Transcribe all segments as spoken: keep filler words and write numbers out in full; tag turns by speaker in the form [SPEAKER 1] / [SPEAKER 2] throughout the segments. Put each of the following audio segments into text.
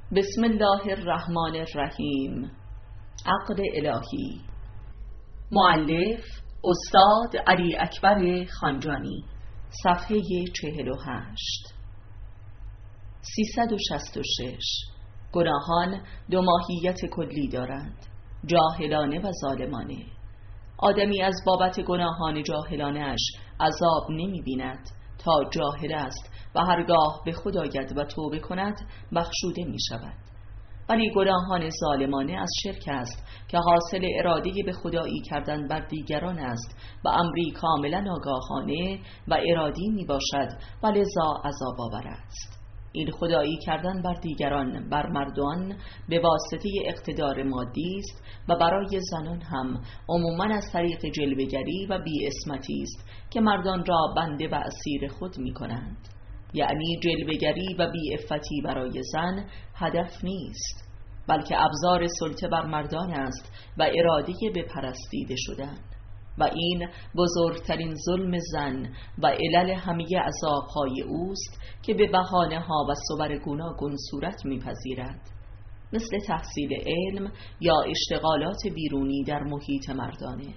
[SPEAKER 1] بسم الله الرحمن الرحیم. عقد الهی. مؤلف استاد علی اکبر خانجانی. صفحه چهل و هشت. سیصد و شصت و شش. گناهان دو ماهیت کلی دارند: جاهلانه و ظالمانه. آدمی از بابت گناهان جاهلانه‌اش عذاب نمی بیند تا جاهل است و هرگاه به خود آید و توبه کند بخشوده می شود. ولی گناهان ظالمانه از شرک است که حاصل اراده به خدایی کردن بر دیگران است و امری کاملا آگاهانه و ارادی می باشد و لذا عذاب آور است. این خدایی کردن بر دیگران، بر مردان، به واسطه اقتدار مادی است و برای زنان هم عموماً از طریق جلوه‌گری و بی‌عصمتی است که مردان را بنده و اسیر خود می کنند. یعنی جلوه‌گری و بی‌عفتی برای زن هدف نیست، بلکه ابزار سلطه بر مردان است و اراده به پرستیده شدن، و این بزرگترین ظلم زن و علل همه عذاب‌های اوست که به بهانه‌ها و صور گوناگون صورت می‌پذیرد، مثل تحصیل علم یا اشتغالات بیرونی در محیط مردانه.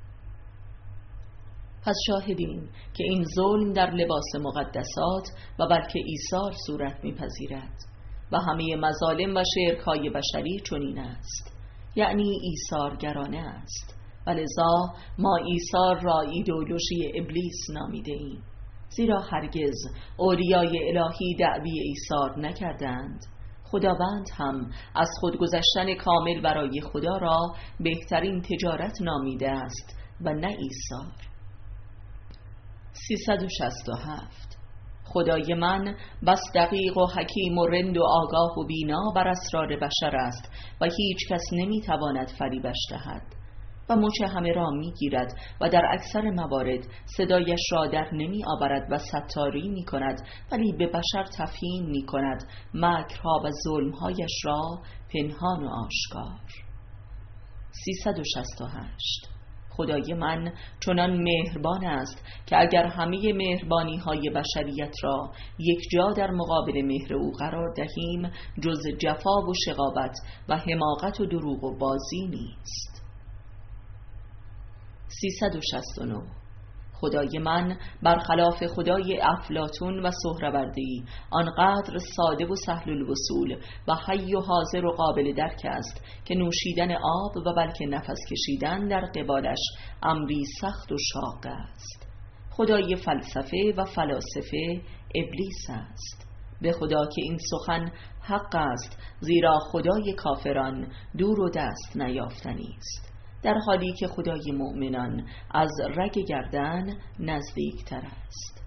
[SPEAKER 1] پس شاهدیم که این ظلم در لباس مقدسات و بلکه ایثار صورت می‌پذیرد و همه مظالم و شرک‌های بشری چنین است، یعنی ایثارگرانه است. ولذا ما ایثار را ایدئولوژی ابلیس نامیده ایم، زیرا هرگز اولیای الهی دعوی ایثار نکردند. خداوند هم از خودگذشتن کامل برای خدا را بهترین تجارت نامیده است و نه ایثار. سیصد و شصت و هفت. خدای من بس دقیق و حکیم و رند و آگاه و بینا بر اسرار بشر است و هیچ کس نمیتواند فریبش دهد و مچ همه را میگیرد و در اکثر موارد صدایش را در نمی آورد و ستاری می کند، ولی به بشر تفهیم می کند مکرها و ظلمهایش را پنهان و آشکار. سیصد و شصت و هشت. خدای من چنان مهربان است که اگر همه مهربانی های بشریت را یک جا در مقابل مهر او قرار دهیم، جز جفا و شقاوت و حماقت و دروغ و بازی نیست. سیصد و شصت و نه. خدای من برخلاف خدای افلاطون و سهروردی آنقدر ساده و سهل الوصول و حی و حاضر و قابل درک است که نوشیدن آب و بلکه نفس کشیدن در قبالش امری سخت و شاق است. خدای فلسفه و فلاسفه ابلیس است. به خدا که این سخن حق است، زیرا خدای کافران دور و دست نیافتنی است، در حالی که خدای مؤمنان از رگ گردن نزدیک تر است.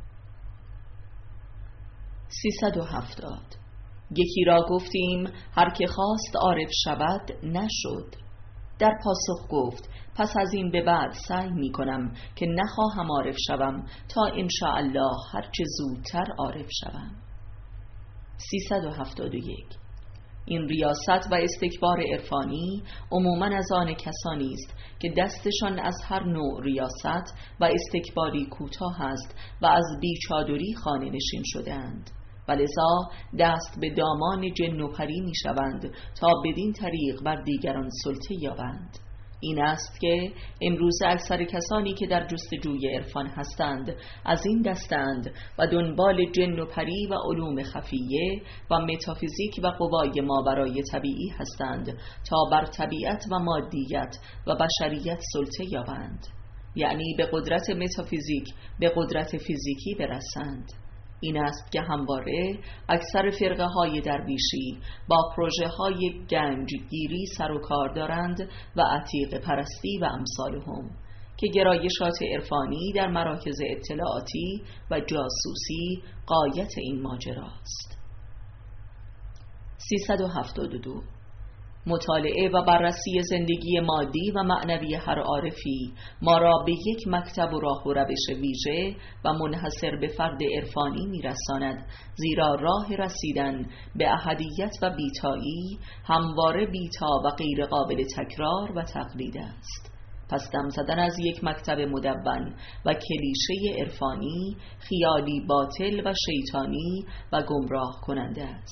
[SPEAKER 1] سیصد و هفتاد. یکی را گفتیم هر که خواست عارف شود نشد. در پاسخ گفت پس از این به بعد سعی می کنم که نخواهم عارف شوم تا انشاءالله هر چه زودتر عارف شوم. سیصد و هفتاد و یک. این ریاست و استکبار عرفانی عموماً از آن کسانی است که دستشان از هر نوع ریاست و استکباری کوتاه است و از بیچادری خانه نشین شدند، ولذا دست به دامان جن و پری می شوند تا بدین طریق بر دیگران سلطه یابند. این است که امروز اکثر کسانی که در جستجوی عرفان هستند از این دستند و دنبال جن و پری و علوم خفیه و متافیزیک و قوای ماورای طبیعی هستند تا بر طبیعت و مادیت و بشریت سلطه یابند، یعنی به قدرت متافیزیک به قدرت فیزیکی برسند. این است که همواره اکثر فرقه های درویشی با پروژه های گنجگیری سر و کار دارند و عتیق پرستی و امثالهم، که گرایشات عرفانی در مراکز اطلاعاتی و جاسوسی غایت این ماجراست. سیصد و هفتاد و دو. مطالعه و بررسی زندگی مادی و معنوی هر عارفی ما را به یک مکتب و راه و روش ویژه و منحصر به فرد عرفانی میرساند، زیرا راه رسیدن به احدیت و بیتایی همواره بیتا و غیر قابل تکرار و تقلید است. پس دم زدن از یک مکتب مدون و کلیشه عرفانی خیالی باطل و شیطانی و گمراه کننده است.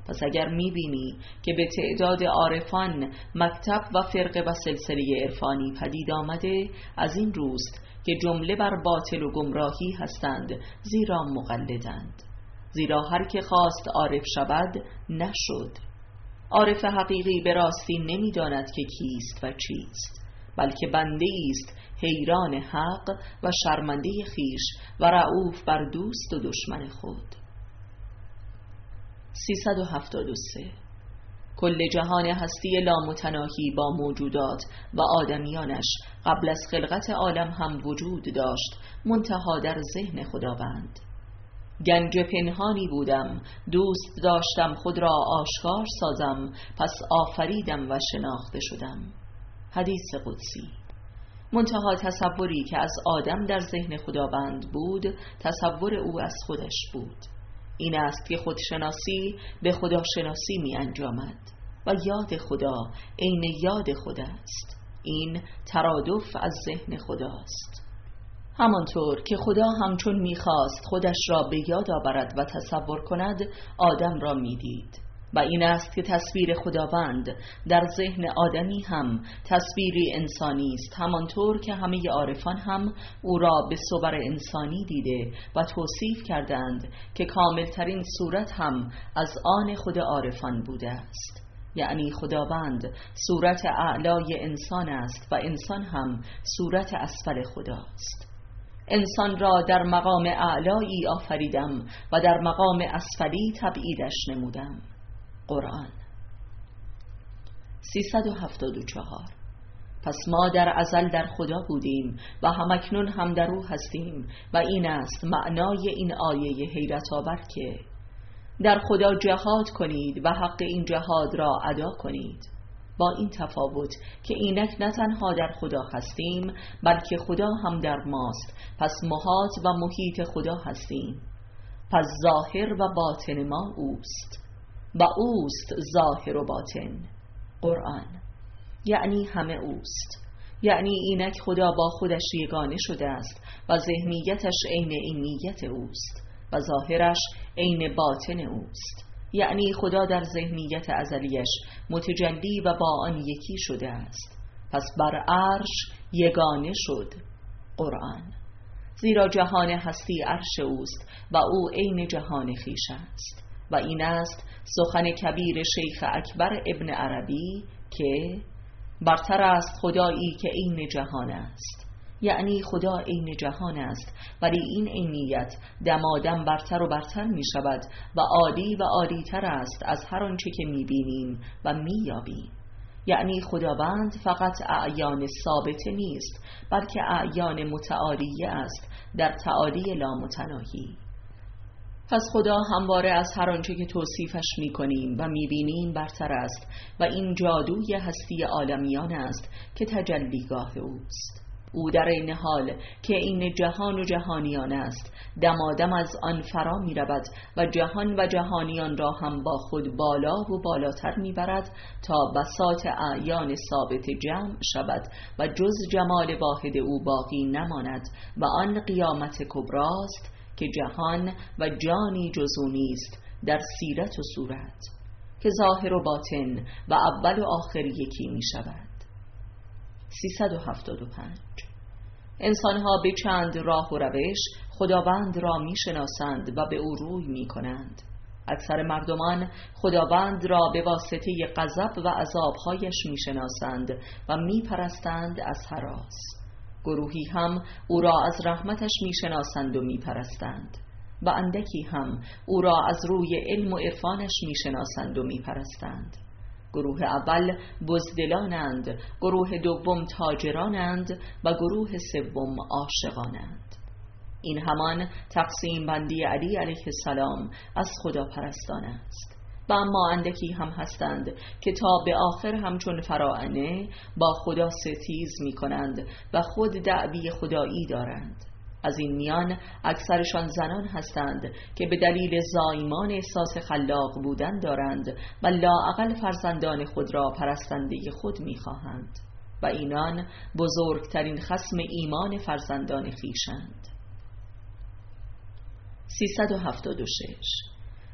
[SPEAKER 1] پس اگر می‌بینی که به تعداد عارفان مکتب و فرقه و سلسله عرفانی پدید آمده، از این روست که جمله بر باطل و گمراهی هستند، زیرا مقلدند. زیرا هر که خواست عارف شود نشد. عارف حقیقی به راستی نمی‌داند که کیست و چیست، بلکه بنده است حیران حق و شرمنده خیش و رعوف بر دوست و دشمن خود. سیصد و هفتاد و سه. کل جهان هستی لامتناهی با موجودات و آدمیانش قبل از خلقت عالم هم وجود داشت، منتها در ذهن خداوند. گنج پنهانی بودم، دوست داشتم خود را آشکار سازم، پس آفریدم و شناخته شدم. حدیث قدسی. منتها تصوری که از آدم در ذهن خداوند بود، تصور او از خودش بود. این است که خودشناسی به خداشناسی می انجامد و یاد خدا عین یاد خدا است. این ترادف از ذهن خداست. همانطور که خدا همچون می‌خواست خودش را به یاد آورد و تصور کند، آدم را می‌دید و این است که تصویر خداوند در ذهن آدمی هم تصویری انسانی است، همانطور که همه عارفان هم او را به صور انسانی دیده و توصیف کردند که کاملترین صورت هم از آن خود عارفان بوده است. یعنی خداوند صورت اعلای انسان است و انسان هم صورت اسفل خداست. انسان را در مقام اعلایی آفریدم و در مقام اسفلی تبعیدش نمودم. قرآن. سیصد و هفتاد و چهار. پس ما در ازل در خدا بودیم و همکنون هم در او هستیم و این است معنای این آیه حیرت آور که در خدا جهاد کنید و حق این جهاد را ادا کنید، با این تفاوت که اینک نه تنها در خدا هستیم بلکه خدا هم در ماست، پس محاط و محیط خدا هستیم. پس ظاهر و باطن ما اوست و اوست ظاهر و باطن. قرآن. یعنی همه اوست، یعنی اینک خدا با خودش یگانه شده است و ذهنیتش عین این نیت اوست و ظاهرش عین باطن اوست. یعنی خدا در ذهنیت ازلیش متجلی و با آن یکی شده است، پس بر عرش یگانه شد. قرآن. زیرا جهان هستی عرش اوست و او عین جهان خویش است و این است سخن کبیر شیخ اکبر ابن عربی که برتر است خدایی که عین جهان است. یعنی خدا عین جهان است، ولی این عینیت دمادم برتر و برتر می شود و عالی و عالی تر است از هر آنچه که می بینیم و می یابیم. یعنی خداوند فقط اعیان ثابته نیست، بلکه اعیان متعالیه است در تعالی لامتناهی. پس خدا همواره از هر آنچه که توصیفش می کنیم و می بینیم برتر است و این جادوی هستی عالمیان است که تجلیگاه اوست. او در این حال که این جهان و جهانیان است، دمادم از آن فرا می رود و جهان و جهانیان را هم با خود بالا و بالاتر می برد تا بساط اعیان ثابت جمع شود و جز جمال واحد او باقی نماند و آن قیامت کبراست که جهان و جانی جزو نیست در سیرت و صورت، که ظاهر و باطن و اول و آخر یکی می شود. سیصد و هفتاد و پنج. انسانها به چند راه و روش خداوند را می شناسند و به او روی می کنند. اکثر مردمان خداوند را به واسطه غضب و عذابهایش می شناسند و می پرستند از هراس. گروهی هم او را از رحمتش می شناسند و می پرستند و اندکی هم او را از روی علم و عرفانش می شناسند و می پرستند. گروه اول بزدلانند، گروه دوم تاجرانند و گروه سوم عاشقانند. این همان تقسیم بندی علی علیه السلام از خدا پرستان است. و اما اندکی هم هستند که تا به آخر همچون فراعنه با خدا ستیز می کنند و خود دعوی خدایی دارند. از این میان اکثرشان زنان هستند که به دلیل زایمان احساس خلاق بودن دارند و لااقل فرزندان خود را پرستنده خود می‌خواهند و اینان بزرگترین خصم ایمان فرزندان خویشند. سیصد و هفتاد و شش.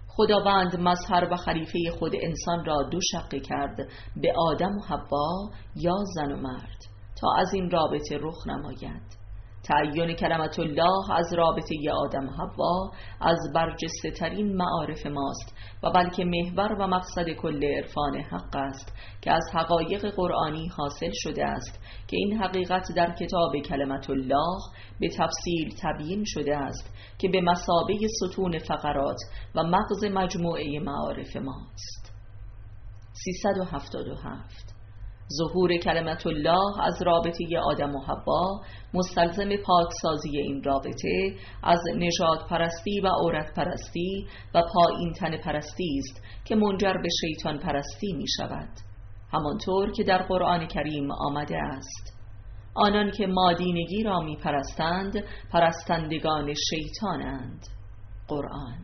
[SPEAKER 1] خداوند مظهر و خلیفه خود انسان را دو شقه کرد، به آدم و حوا یا زن و مرد، تا از این رابطه رخ نماید. تعیین کلمت الله از رابطه آدم و حوا از برجسته ترین معارف ماست و بلکه محور و مقصد کل عرفان حق است که از حقایق قرآنی حاصل شده است که این حقیقت در کتاب کلمت الله به تفصیل تبیین شده است که به مثابه ستون فقرات و مغز مجموعه معارف ماست. سیصد و هفتاد و هفت. ظهور کلمت الله از رابطه آدم و حوا مستلزم پاکسازی این رابطه از نژاد پرستی و عورت پرستی و پایین تن پرستی است که منجر به شیطان پرستی می شود، همانطور که در قرآن کریم آمده است: آنان که مادینگی را می پرستند پرستندگان شیطانند. قرآن.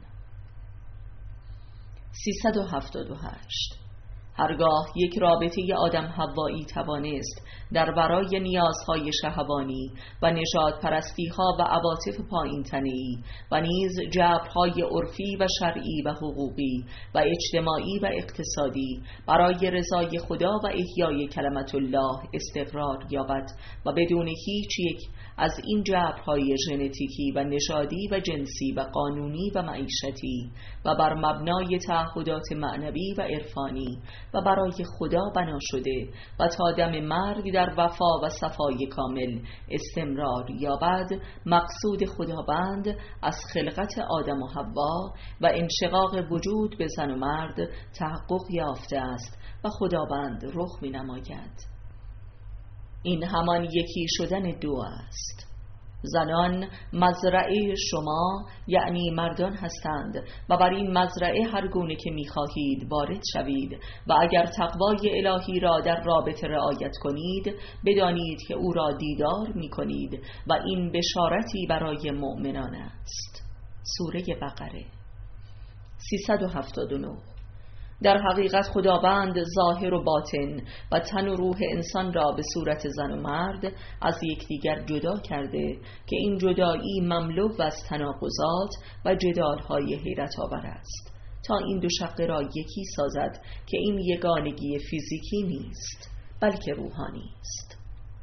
[SPEAKER 1] سیصد و هفتاد و هشت. هرگاه یک رابطه آدم حوایی توانست در برای نیازهای شهوانی و نژاد پرستی ها و عواطف پایین تنه‌ای و نیز جبرهای عرفی و شرعی و حقوقی و اجتماعی و اقتصادی برای رضای خدا و احیای کلمت الله استقرار یابد و بدون هیچ یک از این جبرهای ژنتیکی و نژادی و جنسی و قانونی و معیشتی و بر مبنای تعهدات معنوی و عرفانی و برای خدا بنا شده و تا دم مرگ در وفا و صفای کامل استمرار یابد، مقصود خداوند از خلقت آدم و حوا و انشقاق وجود به زن و مرد تحقق یافته است و خداوند رخ می نماید. این همان یکی شدن دو است. زنان مزرعه شما یعنی مردان هستند و بر این مزرعه هر گونه که می‌خواهید وارد شوید و اگر تقوای الهی را در رابطه رعایت کنید بدانید که او را دیدار می‌کنید و این بشارتی برای مؤمنان است. سوره بقره. سیصد و هفتاد و نه. در حقیقت خداوند ظاهر و باطن و تن و روح انسان را به صورت زن و مرد از یکدیگر جدا کرده که این جدایی مملو از تناقضات و جدال‌های حیرت آور است تا این دو شقه را یکی سازد که این یگانگی فیزیکی نیست بلکه روحانی است.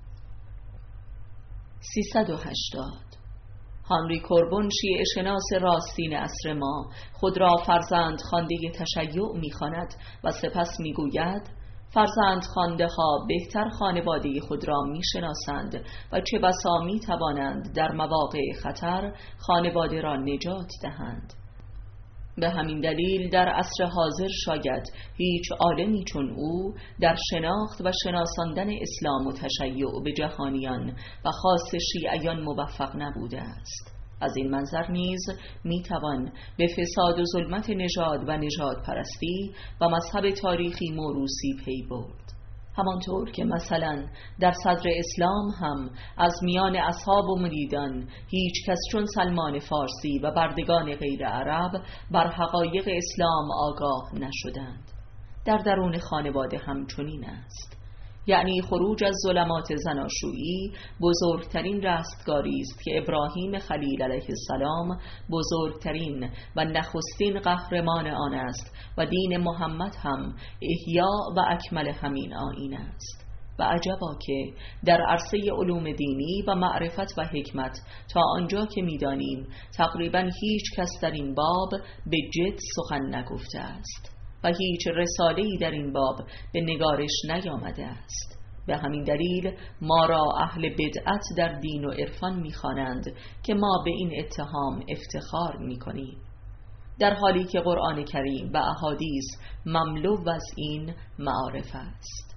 [SPEAKER 1] سیصد و هشتاد. هانری کوربون شیعه شناس راستین عصر ما خود را فرزند خوانده تشیع می‌خواند و سپس می‌گوید: فرزند خوانده ها بهتر خانواده خود را می‌شناسند و چه بسا می‌توانند در مواقع خطر خانواده را نجات دهند. به همین دلیل در عصر حاضر شاید هیچ عالمی چون او در شناخت و شناساندن اسلام و تشیع به جهانیان و خاص شیعیان موفق نبوده است. از این منظر نیز میتوان به فساد و ظلمت نژاد و نژاد پرستی و مذهب تاریخی موروثی پی برد، همانطور که مثلا در صدر اسلام هم از میان اصحاب و مریدان هیچ کس چون سلمان فارسی و بردگان غیر عرب بر حقایق اسلام آگاه نشدند. در درون خانواده هم چنین است، یعنی خروج از ظلمات زناشویی بزرگترین رستگاری است که ابراهیم خلیل علیه السلام بزرگترین و نخستین قهرمان آن است و دین محمد هم احیا و اکمل همین آیین است. و عجبا که در عرصه علوم دینی و معرفت و حکمت تا آنجا که می‌دانیم تقریباً هیچ کس در این باب به جد سخن نگفته است و هیچ رساله‌ای در این باب به نگارش نیامده است. به همین دلیل ما را اهل بدعت در دین و عرفان می‌خوانند که ما به این اتهام افتخار می‌کنیم، در حالی که قرآن کریم و احادیث مملو از این معارف است.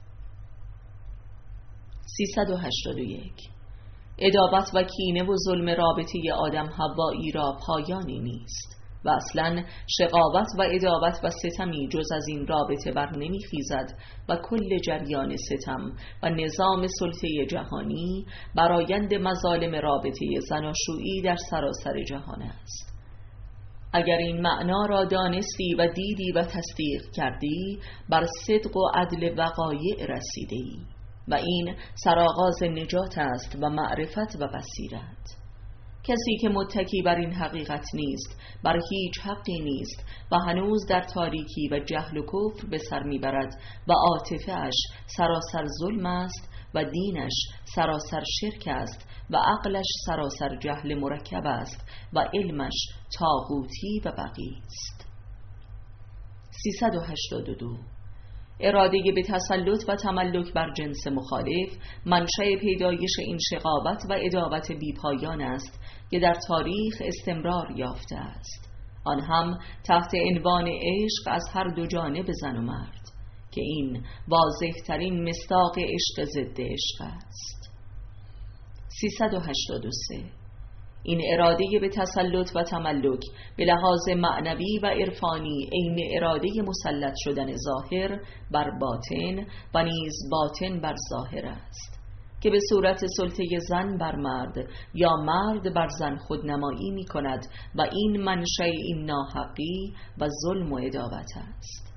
[SPEAKER 1] سیصد و هشتاد و یک. عداوت و کینه و ظلم رابطه آدم حوایی را پایانی نیست و اصلا شقاوت و عداوت و ستمی جز از این رابطه بر نمیخیزد و کل جریان ستم و نظام سلطه جهانی برآیند مظالم رابطه زناشویی در سراسر جهان است. اگر این معنا را دانستی و دیدی و تصدیق کردی بر صدق و عدل وقایع رسیدی و این سرآغاز نجات است و معرفت و بصیرت. کسی که متکی بر این حقیقت نیست بر هیچ حقی نیست و هنوز در تاریکی و جهل و کفر به سر میبرد و عاطفه اش سراسر ظلم است و دینش سراسر شرک است و عقلش سراسر جهل مرکب است و علمش طاغوتی و بغی است. سیصد و هشتاد و دو. اراده به تسلط و تملک بر جنس مخالف منشأ پیدایش این شقاوت و عداوت بیپایان است که در تاریخ استمرار یافته است، آن هم تحت عنوان عشق از هر دو جانب زن و مرد، که این واضح ترین مصداق عشق ضد عشق است. سیصد و هشتاد و سه. این اراده به تسلط و تملک به لحاظ معنوی و عرفانی عین اراده مسلط شدن ظاهر بر باطن و نیز باطن بر ظاهر است که به صورت سلطه زن بر مرد یا مرد بر زن خودنمایی می کند و این منشأ این ناحقی و ظلم و عداوت است.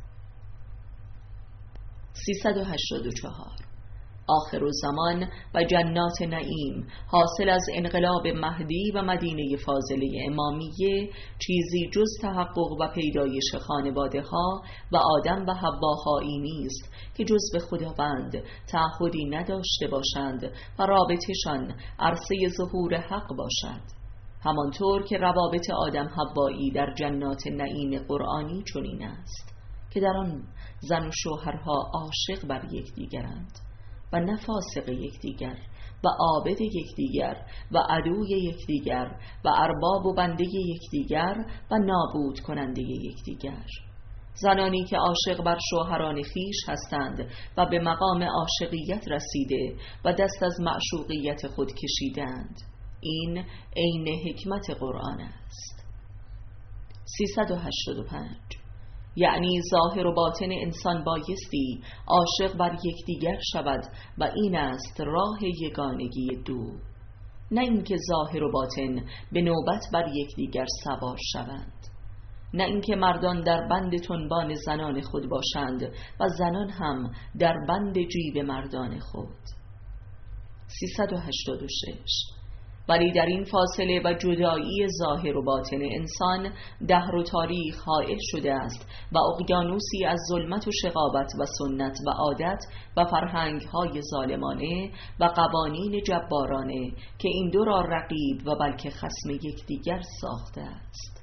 [SPEAKER 1] سیصد و هشتاد و چهار. آخر الزمان و جنات نعیم حاصل از انقلاب مهدی و مدینه فاضله امامیه چیزی جز تحقق و پیدایش خانواده ها و آدم و حواهایی نیست که جز به خداوند تعهدی نداشته باشند و رابطشان عرصه ظهور حق باشد، همانطور که روابط آدم حوایی در جنات نعیم قرآنی چنین است که در آن زن و شوهرها عاشق بر یکدیگرند و نه فاسق یکدیگر و عابد یکدیگر و عدوی یکدیگر و ارباب و بنده یکدیگر و نابود کننده یکدیگر. زنانی که عاشق بر شوهران خیش هستند و به مقام عاشقیت رسیده و دست از معشوقیت خود کشیدند، این عین حکمت قرآن است. سیصد و هشتاد و پنج. یعنی ظاهر و باطن انسان بایستی عاشق بر یکدیگر شود و این است راه یگانگی دو، نه اینکه ظاهر و باطن به نوبت بر یکدیگر سوار شوند، نه اینکه مردان در بند تنبان زنان خود باشند و زنان هم در بند جیب مردان خود. سیصد و هشتاد و شش. ولی در این فاصله و جدایی ظاهر و باطن انسان دهر و تاریخ حائل شده است و اقیانوسی از ظلمت و شقاوت و سنت و عادت و فرهنگ‌های ظالمانه و قوانین جبارانه که این دو را رقیب و بلکه خصم یکدیگر ساخته است.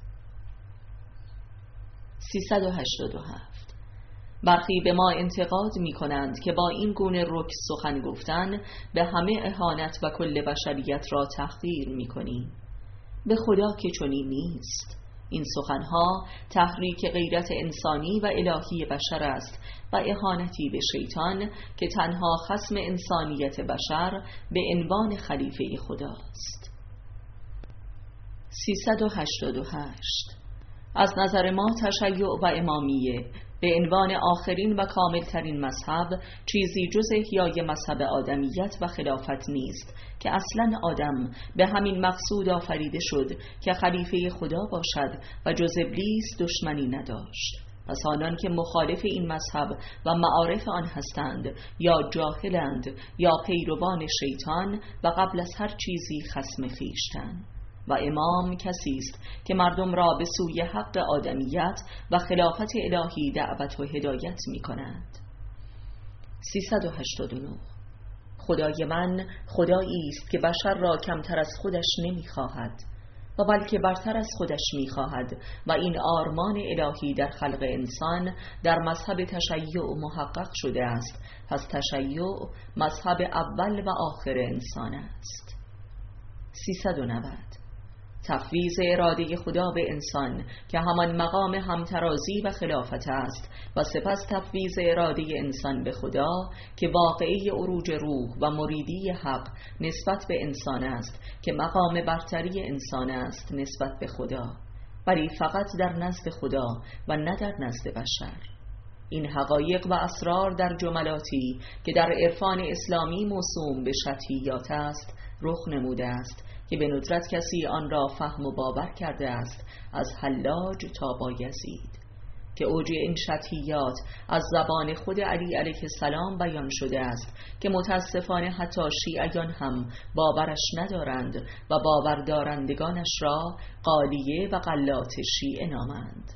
[SPEAKER 1] سیصد و هشتاد و هفت. برخی به ما انتقاد می کنند که با این گونه رک سخن گفتن به همه اهانت و کل بشریت را تحقیر می کنیم. به خدا که چنین نیست. این سخنها تحریک غیرت انسانی و الهی بشر است و اهانتی به شیطان که تنها خصم انسانیت بشر به عنوان خلیفه خداست. سیصد و هشتاد و هشت. از نظر ما تشیع و امامیه به عنوان آخرین و کاملترین مذهب چیزی جز احیای مذهب آدمیت و خلافت نیست که اصلا آدم به همین مقصود آفریده شد که خلیفه خدا باشد و جز ابلیس دشمنی نداشت. پس آنان که مخالف این مذهب و معارف آن هستند یا جاهلند یا پیروان شیطان و قبل از هر چیزی خصم خویشتند. و امام کسی است که مردم را به سوی حق آدمیت و خلافت الهی دعوت و هدایت می کند. سیصد و هشتاد و نه. خدای من خدایی است که بشر را کمتر از خودش نمی خواهد و بلکه برتر از خودش می خواهد و این آرمان الهی در خلق انسان در مذهب تشیع محقق شده است. پس تشیع مذهب اول و آخر انسان است. سیصد و نود. تفویض اراده خدا به انسان که همان مقام همترازی و خلافت است و سپس تفویض اراده انسان به خدا که واقعی عروج روح و مریدی حق نسبت به انسان است که مقام برتری انسان است نسبت به خدا، ولی فقط در نزد خدا و نه در نزد بشر. این حقایق و اسرار در جملاتی که در عرفان اسلامی موسوم به شطحیات است رخ نموده است که به ندرت کسی آن را فهم و باور کرده است از حلاج تا بایزید. که اوج این شطحیات از زبان خود علی علیه السلام بیان شده است که متاسفانه حتی شیعیان هم باورش ندارند و باوردارندگانش را قالیه و غلات شیعه نامند،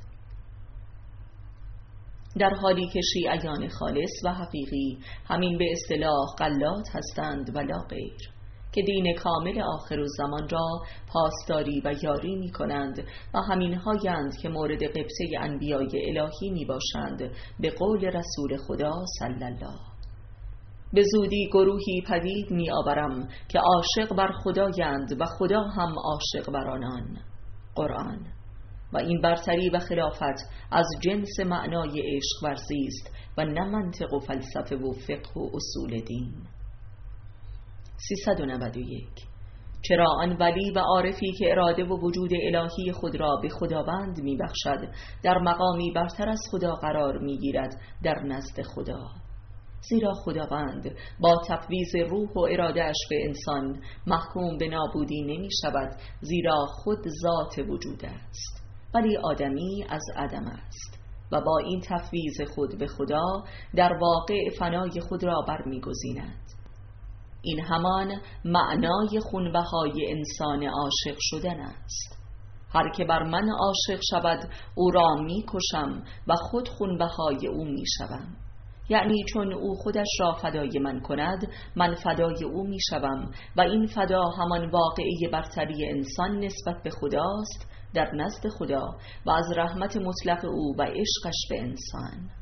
[SPEAKER 1] در حالی که شیعیان خالص و حقیقی همین به اصطلاح غلات هستند ولا غیر، که دین کامل آخر الزمان را پاسداری و یاری می کنند و همین هایند که مورد قبطه انبیای الهی می باشند به قول رسول خدا صلی الله. به زودی گروهی پدید می آورم که عاشق بر خدایند و خدا هم عاشق بر آنان، قرآن. و این برتری و خلافت از جنس معنای عشق ورزی است و نه منطق و فلسفه و فقه و اصول دین. سیصد و نود و یک. چرا آن ولی و عارفی که اراده و وجود الهی خود را به خداوند می بخشد در مقامی برتر از خدا قرار می گیرد در نزد خدا؟ زیرا خداوند با تفویض روح و ارادهش به انسان محکوم به نابودی نمی شود، زیرا خود ذات وجود است، ولی آدمی از عدم است و با این تفویض خود به خدا در واقع فنای خود را برمی‌گزیند. این همان معنای خونبهای انسان عاشق شدن است. هر که بر من عاشق شود او را می کشم و خود خونبهای او می شوم. یعنی چون او خودش را فدای من کند من فدای او می شوم و این فدا همان واقعی برتری انسان نسبت به خداست در نزد خدا و از رحمت مطلق او و عشقش به انسان.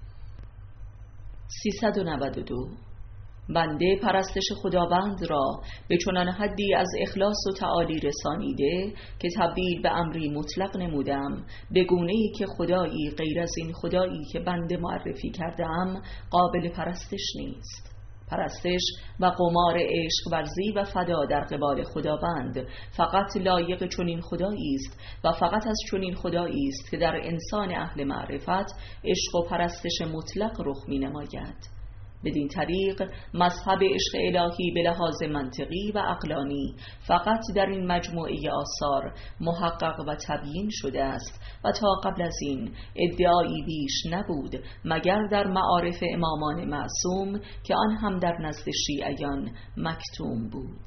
[SPEAKER 1] سیصد و نود و دو. بنده پرستش خداوند را به چنان حدی از اخلاص و تعالی رسانیده که تبدیل به امری مطلق نمودم، به گونه‌ای که خدایی غیر از این خدایی که بنده معرفی کردم قابل پرستش نیست. پرستش و قمار عشق ورزی و فدا در قبال خداوند فقط لایق چنین خدایی است و فقط از چنین خدایی است که در انسان اهل معرفت عشق و پرستش مطلق رخ می نماید. بدین طریق مذهب عشق الهی به لحاظ منطقی و عقلانی فقط در این مجموعه آثار محقق و تبیین شده است و تا قبل از این ادعایی بیش نبود مگر در معارف امامان معصوم که آن هم در نزد شیعیان مکتوم بود.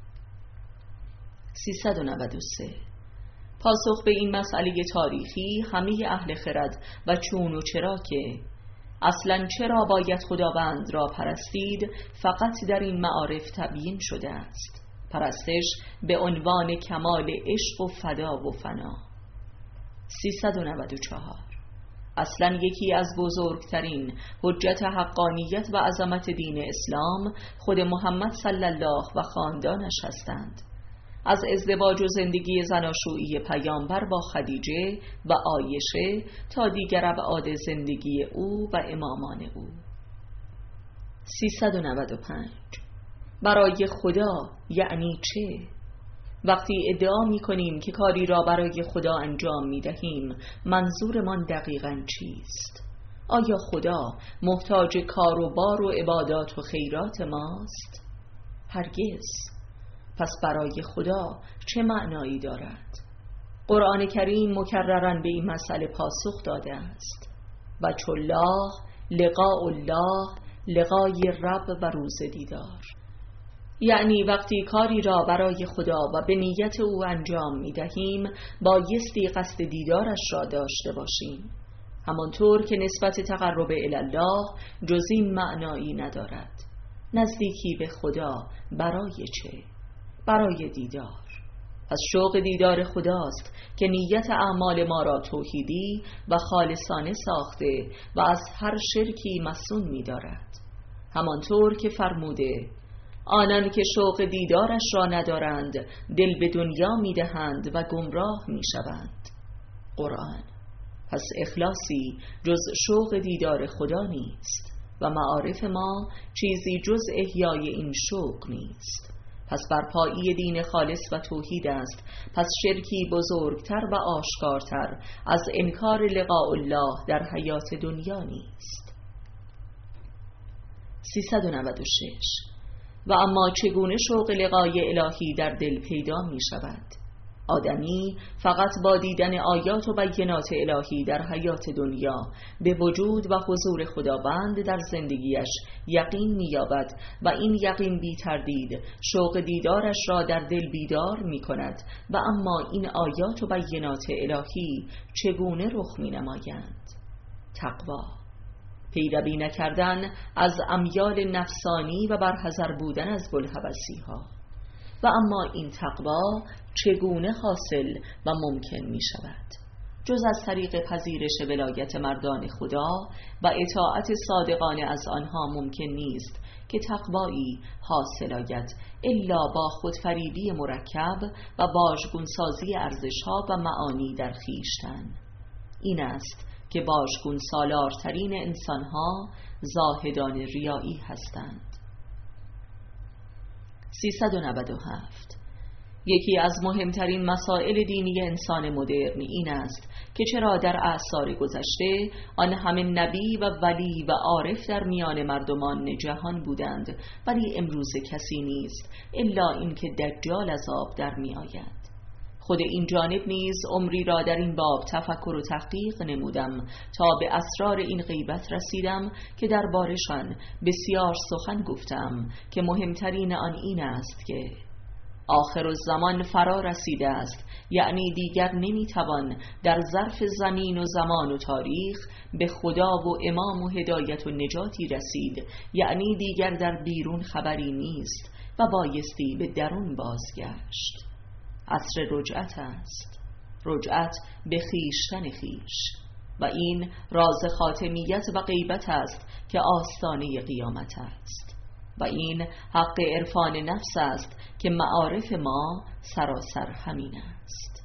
[SPEAKER 1] سیصد و نود و سه. پاسخ به این مسئله تاریخی همه اهل خرد و چون و چرا که اصلا چرا باید خداوند را پرستید فقط در این معارف تبیین شده است. پرستش به عنوان کمال عشق و فدا و فنا. سیصد و نود و چهار. اصلا یکی از بزرگترین حجت حقانیت و عظمت دین اسلام خود محمد صلی الله و خاندانش هستند. از ازدواج و زندگی زناشویی پیامبر با خدیجه و عایشه تا دیگر ابعاد زندگی او و امامان او. سیصد و نود و پنج. برای خدا یعنی چه؟ وقتی ادعا می کنیم که کاری را برای خدا انجام می دهیم منظورمان دقیقاً چیست؟ آیا خدا محتاج کار و بار و عبادات و خیرات ماست؟ هرگز. پس برای خدا چه معنایی دارد؟ قرآن کریم مکرراً به این مسئله پاسخ داده است: و چالله لقاء الله، لقای رب و روز دیدار. یعنی وقتی کاری را برای خدا و به نیت او انجام می دهیم بایستی قصد دیدارش را داشته باشیم، همانطور که نسبت تقرب الله جز این معنایی ندارد. نزدیکی به خدا برای چه؟ برای دیدار. پس شوق دیدار خداست که نیت اعمال ما را توحیدی و خالصانه ساخته و از هر شرکی مصون می دارد. همانطور که فرموده: آنان که شوق دیدارش را ندارند دل به دنیا می دهند و گمراه می شوند. قرآن. پس اخلاصی جز شوق دیدار خدا نیست و معارف ما چیزی جز احیای این شوق نیست. پس برپایی دین خالص و توحید است. پس شرکی بزرگتر و آشکارتر از انکار لقاء الله در حیات دنیا نیست. سیصد و نود و شش. و اما چگونه شوق لقای الهی در دل پیدا می شود؟ آدمی فقط با دیدن آیات و بینات الهی در حیات دنیا به وجود و حضور خداوند در زندگیش یقین می‌یابد و این یقین بی تردید شوق دیدارش را در دل بیدار می‌کند. و اما این آیات و بینات الهی چگونه رخ می‌نمایند؟ تقوا، پیروی نکردن از امیال نفسانی و برحذر بودن از بوالهوسی‌ها. و اما این تقوا چگونه حاصل و ممکن می شود؟ جز از طریق پذیرش ولایت مردان خدا و اطاعت صادقانه از آنها ممکن نیست که تقوایی حاصل آید الا با خودفریبی مرکب و واژگونسازی ارزش‌ها و معانی در خویشتن. این است که واژگون سالارترین انسان‌ها زاهدان ریایی هستند. سیصد و نود و هفت. یکی از مهمترین مسائل دینی انسان مدرن این است که چرا در اعصار گذشته آن همه نبی و ولی و عارف در میان مردمان جهان بودند، ولی امروز کسی نیست الا اینکه دجال از آب در می آید. خود این جانب نیز عمری را در این باب تفکر و تحقیق نمودم تا به اسرار این غیبت رسیدم که دربارشان بسیار سخن گفتم که مهمترین آن این است که آخر الزمان فرا رسیده است، یعنی دیگر نمیتوان در ظرف زمین و زمان و تاریخ به خدا و امام و هدایت و نجاتی رسید، یعنی دیگر در بیرون خبری نیست و بایستی به درون بازگشت. عصر رجعت است، رجعت به خویشتن خویش، و این راز خاتمیت و غیبت است که آستانه قیامت است، و این حق عرفان نفس است که معارف ما سراسر همین است.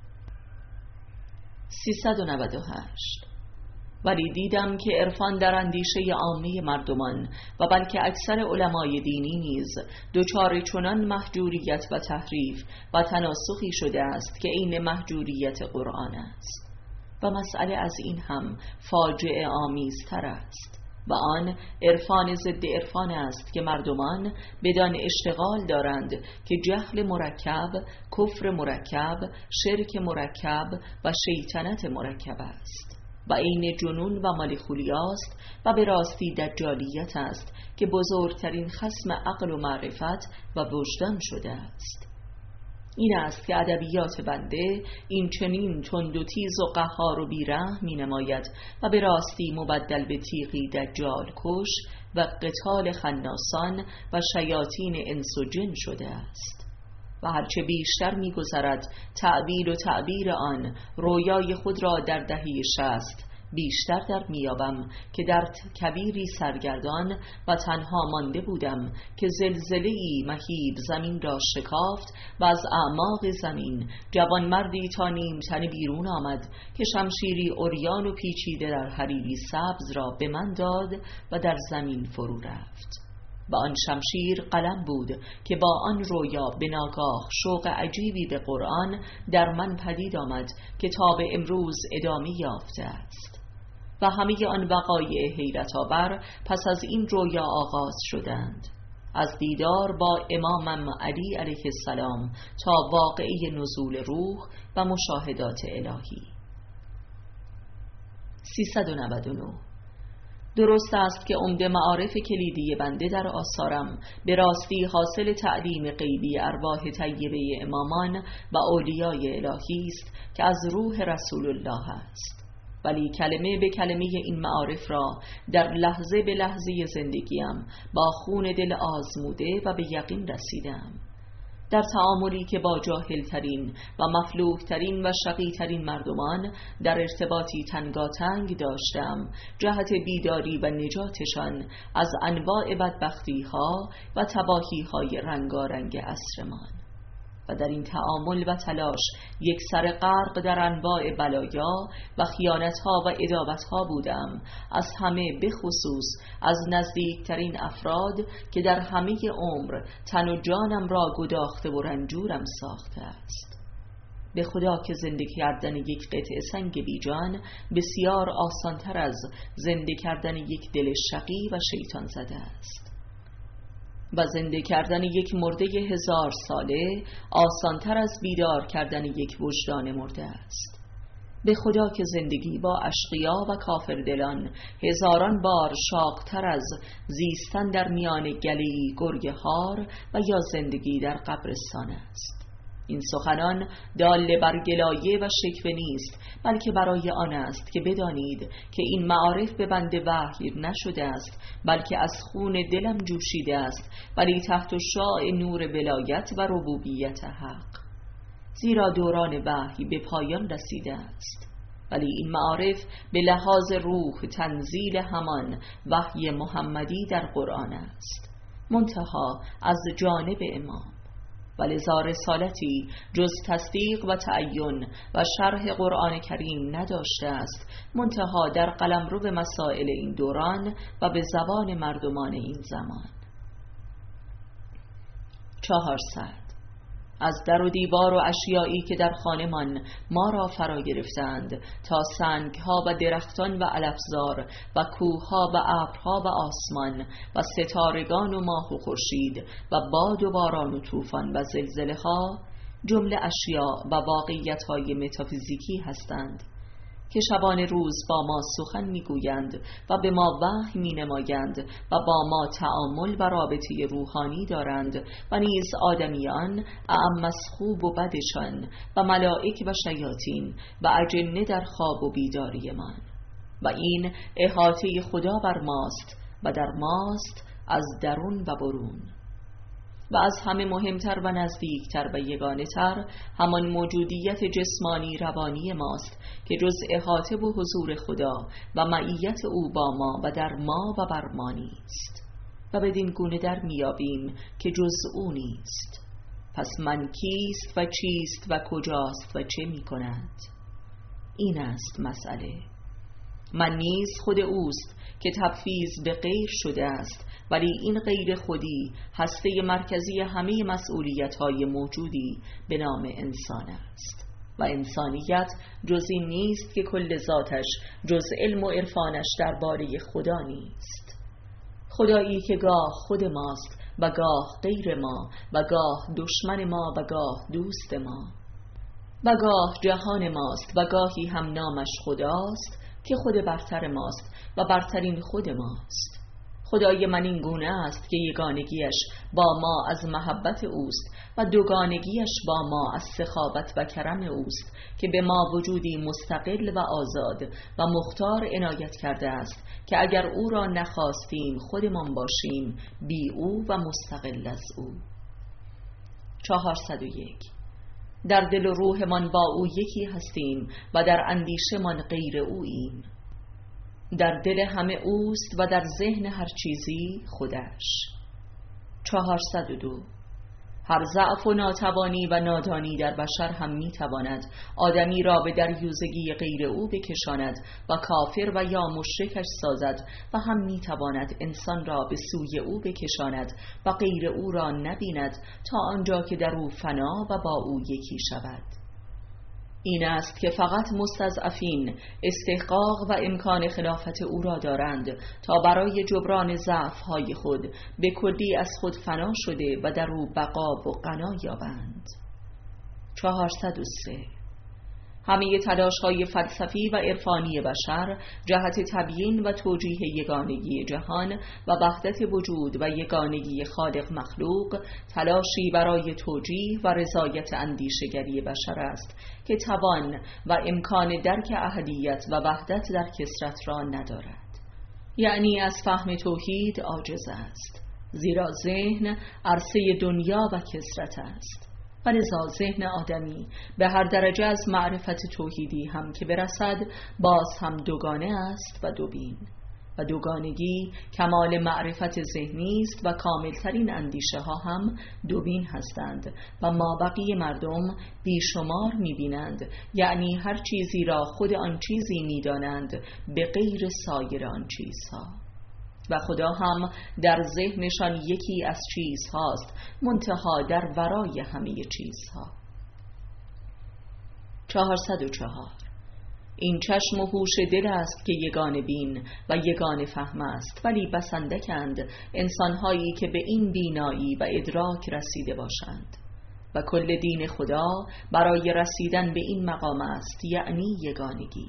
[SPEAKER 1] سیصد و نود و هشت. ولی دیدم که عرفان در اندیشه عامه مردمان و بلکه اکثر علمای دینی نیز دچار چنان محجوریت و تحریف و تناسخی شده است که عین محجوریت قرآن است، و مسئله از این هم فاجعه آمیزتر است، و آن عرفان ضد عرفان است که مردمان بدان اشتغال دارند که جهل مرکب، کفر مرکب، شرک مرکب و شیطنت مرکب است، و عین جنون و مالیخولیاست و به راستی دجالیت است که بزرگترین خصم عقل و معرفت و وجدان شده است. این است که ادبیات بنده این چنین تند و تیز و قهار و بیرحم می نماید و به راستی مبدل به تیغی دجال کش و قتال خناسان و شیاطین انس و جن شده است. و هرچه بیشتر می گذرد تعبیر و تعبیر آن رویای خود را در دهه شصت بیشتر در میابم که در کبیری سرگردان و تنها مانده بودم که زلزله‌ای مهیب زمین را شکافت و از اعماق زمین جوانمردی تا نیم تن بیرون آمد که شمشیری عریان و پیچیده در حریری سبز را به من داد و در زمین فرو رفت. و آن شمشیر قلم بود که با آن رویا به ناگاه شوق عجیبی به قرآن در من پدید آمد که تا به امروز ادامه یافته است. و همه آن وقایع حیرت آور پس از این رویا آغاز شدند، از دیدار با امامم علی علیه السلام تا واقعه نزول روح و مشاهدات الهی. سیصد و نود و نه. درست است که عمده معارف کلیدی بنده در آثارم به راستی حاصل تعلیم غیبی ارواح طیبه امامان و اولیای الهی است که از روح رسول الله است، ولی کلمه به کلمه این معارف را در لحظه به لحظه زندگیم با خون دل آزموده و به یقین رسیدم. در تعاملی که با جاهلترین و مفلوکترین و شقیترین مردمان در ارتباطی تنگاتنگ داشتم جهت بیداری و نجاتشان از انواع بدبختی ها و تباهی های رنگارنگ عصرمان، و در این تعامل و تلاش یک سر غرق در انواع بلایا و خیانتها و عداوتها بودم، از همه بخصوص از نزدیکترین افراد که در همه عمر تن و جانم را گداخته و رنجورم ساخته است. به خدا که زنده کردن یک قطعه سنگ بیجان بسیار آسانتر از زنده کردن یک دل شقی و شیطان زده است. و زنده کردن یک مرده هزار ساله آسانتر از بیدار کردن یک وجدان مرده است. به خدا که زندگی با اشقیا و کافردلان هزاران بار شاقتر از زیستن در میان گله‌ای گرگ هار و یا زندگی در قبرستان است. این سخنان دال بر گلایه و شکوه نیست، بلکه برای آن است که بدانید که این معارف به بنده وحی نشده است، بلکه از خون دلم جوشیده است، ولی تحت شعاع نور ولایت و ربوبیت حق. زیرا دوران وحی به پایان رسیده است، ولی این معارف به لحاظ روح تنزیل همان وحی محمدی در قرآن است، منتها از جانب امام، ولذا رسالتی جز تصدیق و تعین و شرح قرآن کریم نداشته است، منتها در قلمرو به مسائل این دوران و به زبان مردمان این زمان. چهارصد. از در و دیوار و اشیایی که در خانمان ما را فرا گرفتند تا سنگها و درختان و علفزار و کوهها و ابرها و آسمان و ستارگان و ماه و خورشید و باد و باران و طوفان و زلزله ها، جمله اشیاء و واقعیت های متافیزیکی هستند که شبان روز با ما سخن میگویند و به ما وحی مینمایند و با ما تعامل و رابطه روحانی دارند، و نیز آدمیان اعم از خوب و بدشان و ملائک و شیاطین و اجنه در خواب و بیداری من، و این احاطه خدا بر ماست و در ماست از درون و برون. و از همه مهمتر و نزدیکتر و یگانه تر همان موجودیت جسمانی روانی ماست که جز احاطه و حضور خدا و معیت او با ما و در ما و بر ما نیست، و بدین گونه در میابیم که جز او نیست. پس من کیست و چیست و کجاست و چه میکند؟ این است مسئله. من نیز خود اوست که تفویض به غیر شده است، ولی این غیر خودی هسته مرکزی همه مسئولیت‌های موجودی به نام انسان است، و انسانیت جز این نیست که کل ذاتش جز علم و عرفانش درباره خدا نیست. خدایی که گاه خود ماست و گاه غیر ما و گاه دشمن ما و گاه دوست ما، و گاه جهان ماست و گاهی هم نامش خداست که خود برتر ماست و برترین خود ماست. خدای من این گونه است که یگانگیش با ما از محبت اوست و دوگانگیش با ما از سخاوت و کرم اوست که به ما وجودی مستقل و آزاد و مختار عنایت کرده است که اگر او را نخواستیم خودمان باشیم بی او و مستقل از او. چهارصد و یک. در دل و روحمان با او یکی هستیم و در اندیشه من غیر اوییم. در دل همه اوست و در ذهن هر چیزی خودش. چهارصد و دو. هر ضعف و ناتوانی و نادانی در بشر هم میتواند آدمی را به دریوزگی غیر او بکشاند و کافر و یا مشرکش سازد، و هم میتواند انسان را به سوی او بکشاند و غیر او را نبیند تا آنجا که در او فنا و با او یکی شود. این است که فقط مستضعفین استحقاق و امکان خلافت او را دارند تا برای جبران ضعف‌های خود به کلی از خود فنا شده و در او بقا و غنا یابند. چهارصد و سه. همه تلاش‌های فلسفی و عرفانی بشر جهت تبیین و توجیه یگانگی جهان و وحدت وجود و یگانگی خالق مخلوق تلاشی برای توجیه و رضایت اندیشگری بشر است که توان و امکان درک احدیت و وحدت در کثرت را ندارد، یعنی از فهم توحید عاجز است، زیرا ذهن عرصه دنیا و کثرت است. ولذا ذهن آدمی به هر درجه از معرفت توحیدی هم که برسد باز هم دوگانه است و دوبین، و دوگانگی کمال معرفت ذهنی است و کاملترین اندیشه ها هم دوبین هستند و ما بقیه مردم بیشمار میبینند، یعنی هر چیزی را خود آن چیزی میدانند به غیر سایر آن چیزها، و خدا هم در ذهنشان یکی از چیزهاست، منتها در ورای همه چیزها. چهارصد و چهار. این چشم و هوش دل است که یگانه بین و یگانه فهم است، ولی بسندکند انسانهایی که به این بینایی و ادراک رسیده باشند. و کل دین خدا برای رسیدن به این مقام است، یعنی یگانگی.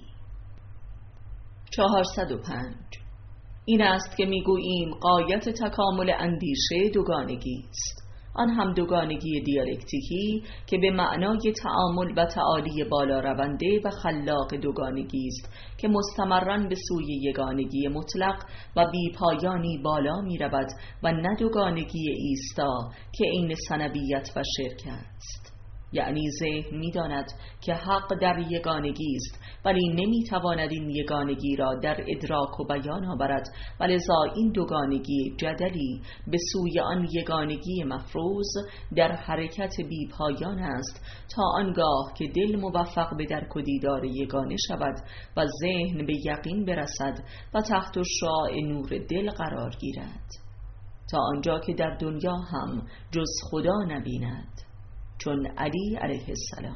[SPEAKER 1] چهارصد و پنج. این است که میگوییم غایت تکامل اندیشه دوگانگی است. آن هم دوگانگی دیالکتیکی که به معنای تعامل و تعالی بالا رونده و خلاق دوگانگی است که مستمراً به سوی یگانگی مطلق و بی پایانی بالا می رود و نه دوگانگی ایستا که عین ثنویت و شرک است. یعنی ذهن می داند که حق در یگانگی است، ولی نمی تواند این یگانگی را در ادراک و بیان آورد و لذا این دوگانگی جدلی به سوی آن یگانگی مفروض در حرکت بی پایان است تا آنگاه که دل موفق به درک و دیدار یگانه شود و ذهن به یقین برسد و تحت شعاع نور دل قرار گیرد، تا آنجا که در دنیا هم جز خدا نبیند، چون علی علیه السلام.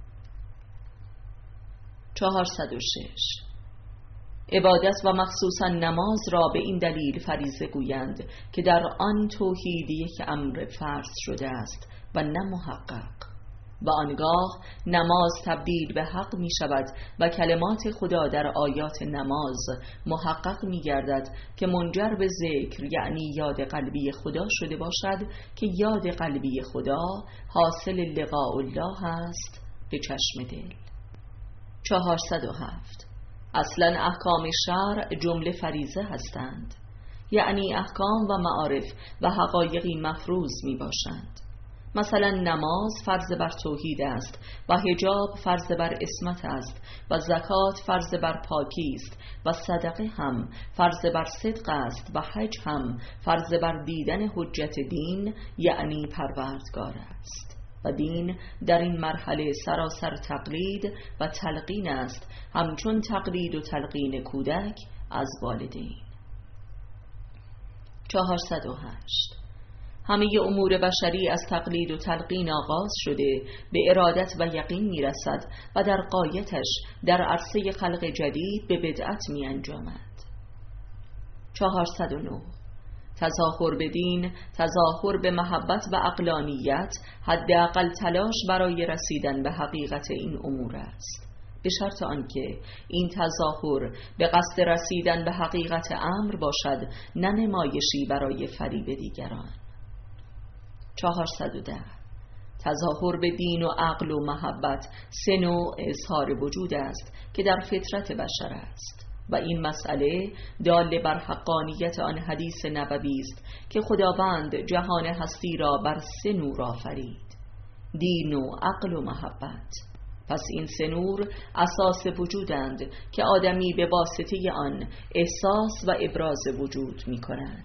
[SPEAKER 1] چهارصد و شش. عبادت و مخصوصا نماز را به این دلیل فریضه گویند که در آن توحید یک امر فرض شده است و نه محقق، و آنگاه نماز تبدیل به حق می شود و کلمات خدا در آیات نماز محقق می گردد که منجر به ذکر، یعنی یاد قلبی خدا شده باشد که یاد قلبی خدا حاصل لقاء الله است به چشم دل. چهارصد و هفت. اصلا احکام شرع جمله فریضه هستند، یعنی احکام و معارف و حقایقی مفروض می باشند. مثلا نماز فرض بر توحید است و حجاب فرض بر عصمت است و زکات فرض بر پاکی است و صدقه هم فرض بر صدق است و حج هم فرض بر دیدن حجت دین، یعنی پروردگار است. و دین در این مرحله سراسر تقلید و تلقین است، همچون تقلید و تلقین کودک از والدین. چهارصد و هشت. همه امور بشری از تقلید و تلقین آغاز شده به ارادت و یقین می رسد و در غایتش در عرصه خلق جدید به بدعت می انجامد. چهارصد و نه. تظاهر به دین، تظاهر به محبت و عقلانیت حداقل تلاش برای رسیدن به حقیقت این امور است، به شرط آنکه این تظاهر به قصد رسیدن به حقیقت امر باشد، نه نمایشی برای فریب دیگران. چهارصد و ده. تظاهر به دین و عقل و محبت سه نوع اظهار وجود است که در فطرت بشر است و این مسئله دال بر حقانیت آن حدیث نبوی است که خداوند جهان هستی را بر سه نور آفرید: دین و عقل و محبت. پس این سه نور اساس وجودند که آدمی به واسطه آن احساس و ابراز وجود می کند.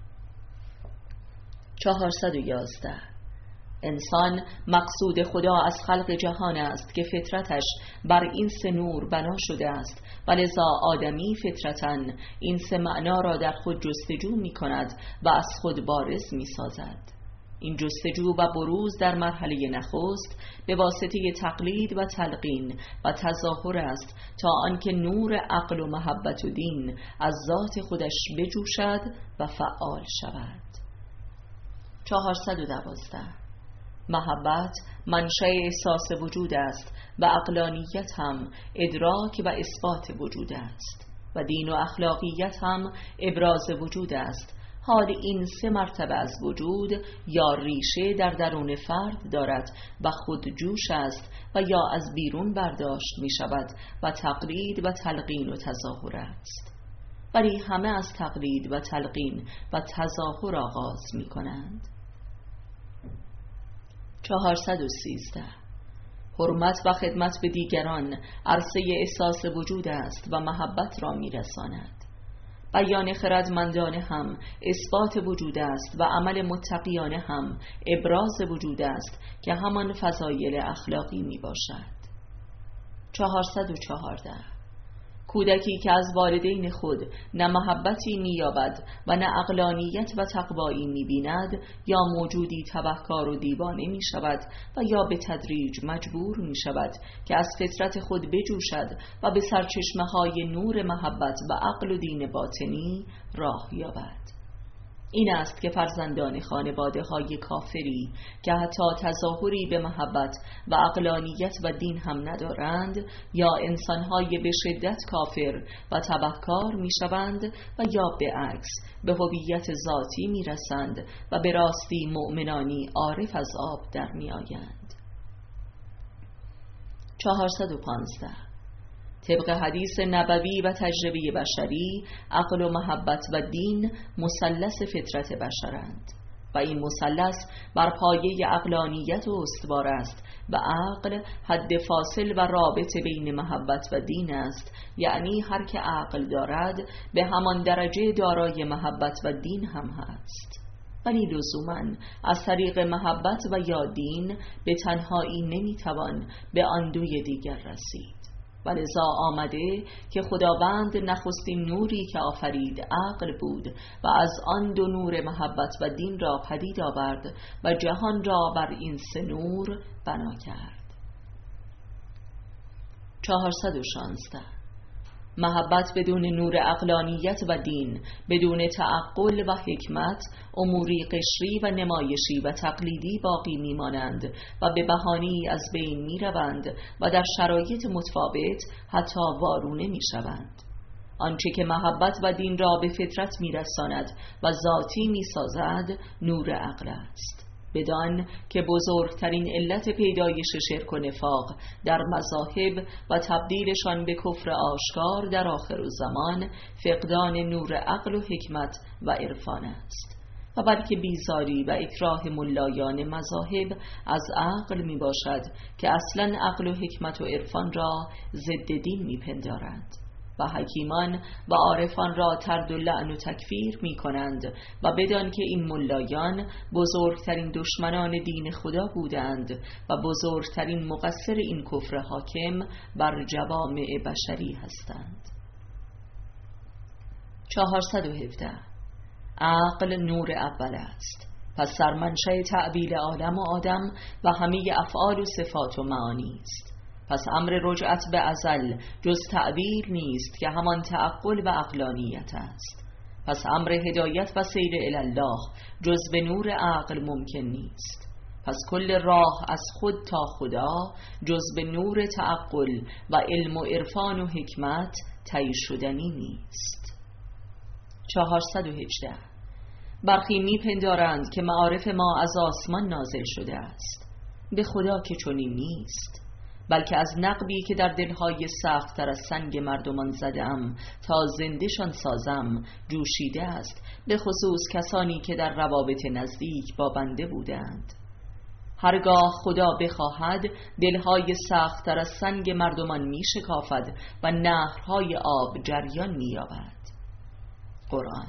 [SPEAKER 1] چهارصد و یازده. انسان مقصود خدا از خلق جهان است که فطرتش بر این سه نور بنا شده است و لذا آدمی فطرتاً این سه معنا را در خود جستجو می کند و از خود بارز می سازد. این جستجو و بروز در مرحله نخست به واسطه تقلید و تلقین و تظاهر است تا آنکه نور عقل و محبت و دین از ذات خودش بجوشد و فعال شود. چهارصد و دوازده. محبت منشأ احساس وجود است و عقلانیت هم ادراک و اثبات وجود است و دین و اخلاقیت هم ابراز وجود است. حال این سه مرتبه از وجود یا ریشه در درون فرد دارد و خود جوش است و یا از بیرون برداشت می شود و تقلید و تلقین و تظاهر است، ولی همه از تقلید و تلقین و تظاهر آغاز می کنند. چهارصد و سیزده. حرمت و خدمت به دیگران عرصه احساس وجود است و محبت را می رساند. بیان خردمندانه هم اثبات وجود است و عمل متقیانه هم ابراز وجود است که همان فضایل اخلاقی می باشد. چهارصد و چهارده. کودکی که از والدین خود نه محبتی می‌یابد و نه عقلانیت و تقوایی می‌بیند، یا موجودی تبهکار و دیوانه می‌شود و یا به تدریج مجبور می‌شود که از فطرت خود بجوشد و به سرچشمه‌های نور محبت و عقل و دین باطنی راه یابد. این است که فرزندان خانواده‌های کافری که حتی تظاهری به محبت و عقلانیت و دین هم ندارند، یا انسان‌های به شدت کافر و تبهکار می‌شوند و یا به عکس به هویت ذاتی می‌رسند و به راستی مؤمنانی عارف از آب در می‌آیند. چهارصد و پانزده. طبق حدیث نبوی و تجربه بشری، عقل و محبت و دین مثلث فطرت بشرند و این مثلث بر پایه عقلانیت و استوار است و عقل حد فاصل و رابط بین محبت و دین است، یعنی هر که عقل دارد به همان درجه دارای محبت و دین هم هست. ولی لزوماً از طریق محبت و یا دین به تنهایی نمیتوان به آن دوی دیگر رسید. ولذا آمده که خداوند نخستین نوری که آفرید عقل بود و از آن دو نور محبت و دین را پدید آورد و جهان را بر این سه نور بنا کرد. چهارصد و شانزده. محبت بدون نور عقلانیت و دین، بدون تعقل و حکمت، اموری قشری و نمایشی و تقلیدی باقی میمانند و به بهانه‌ای از بین میروند و در شرایط متفاوت حتی وارونه میشوند. آنچه که محبت و دین را به فطرت میرساند و ذاتی میسازد نور عقل است، بدان که بزرگترین علت پیدایش شرک و نفاق در مذاهب و تبدیلشان به کفر آشکار در آخرالزمان فقدان نور عقل و حکمت و عرفان است، و بلکه بیزاری و اکراه ملایان مذاهب از عقل می باشد که اصلا عقل و حکمت و عرفان را ضد دین می پندارند و حکیمان و عارفان را طرد و لعن و تکفیر می کنند و بدان که این ملایان بزرگترین دشمنان دین خدا بودند و بزرگترین مقصر این کفر حاکم بر جوامع بشری هستند. چهارصد و هفده. عقل نور اول است، پس سرمنشأ تعبیل عالم و آدم و همه افعال و صفات و معانی است. پس امر رجعت به ازل جز تعبیر نیست که همان تعقل و عقلانیت است. پس امر هدایت و سیر الی الله جز به نور عقل ممکن نیست. پس کل راه از خود تا خدا جز به نور تعقل و علم و عرفان و حکمت طی شدنی نیست. چهارصد و هجده. برخی میپندارند که معارف ما از آسمان نازل شده است. به خدا که چنین نیست، بلکه از نقبی که در دلهای سخت تر از سنگ مردمان زدم تا زندهشان سازم جوشیده است، به خصوص کسانی که در روابط نزدیک با بنده بودند. هرگاه خدا بخواهد دلهای سخت تر از سنگ مردمان می شکافد و نهرهای آب جریان می یابد. قرآن.